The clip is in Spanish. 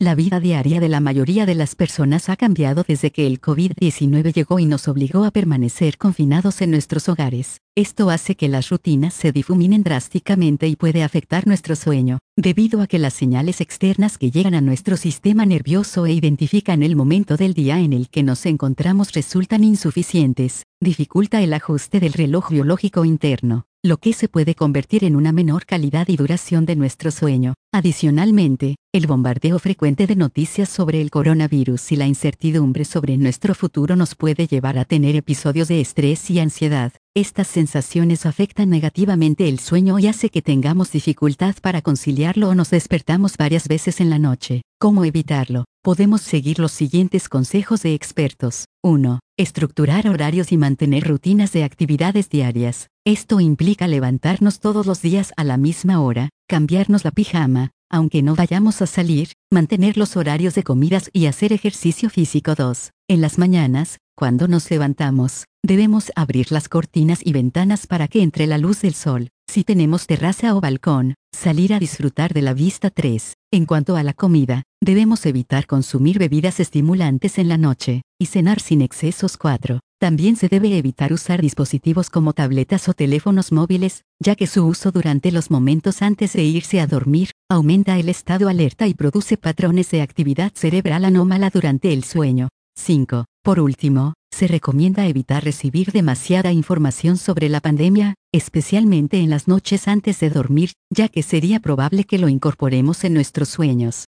La vida diaria de la mayoría de las personas ha cambiado desde que el COVID-19 llegó y nos obligó a permanecer confinados en nuestros hogares. Esto hace que las rutinas se difuminen drásticamente y puede afectar nuestro sueño, debido a que las señales externas que llegan a nuestro sistema nervioso e identifican el momento del día en el que nos encontramos resultan insuficientes, dificulta el ajuste del reloj biológico interno, lo que se puede convertir en una menor calidad y duración de nuestro sueño. Adicionalmente, el bombardeo frecuente de noticias sobre el coronavirus y la incertidumbre sobre nuestro futuro nos puede llevar a tener episodios de estrés y ansiedad. Estas sensaciones afectan negativamente el sueño y hace que tengamos dificultad para conciliarlo o nos despertamos varias veces en la noche. ¿Cómo evitarlo? Podemos seguir los siguientes consejos de expertos. 1. Estructurar horarios y mantener rutinas de actividades diarias. Esto implica levantarnos todos los días a la misma hora, cambiarnos la pijama, aunque no vayamos a salir, mantener los horarios de comidas y hacer ejercicio físico. 2. En las mañanas, cuando nos levantamos, debemos abrir las cortinas y ventanas para que entre la luz del sol. Si tenemos terraza o balcón, salir a disfrutar de la vista. 3. En cuanto a la comida, debemos evitar consumir bebidas estimulantes en la noche, y cenar sin excesos. 4. También se debe evitar usar dispositivos como tabletas o teléfonos móviles, ya que su uso durante los momentos antes de irse a dormir, aumenta el estado alerta y produce patrones de actividad cerebral anómala durante el sueño. 5. Por último, se recomienda evitar recibir demasiada información sobre la pandemia, especialmente en las noches antes de dormir, ya que sería probable que lo incorporemos en nuestros sueños.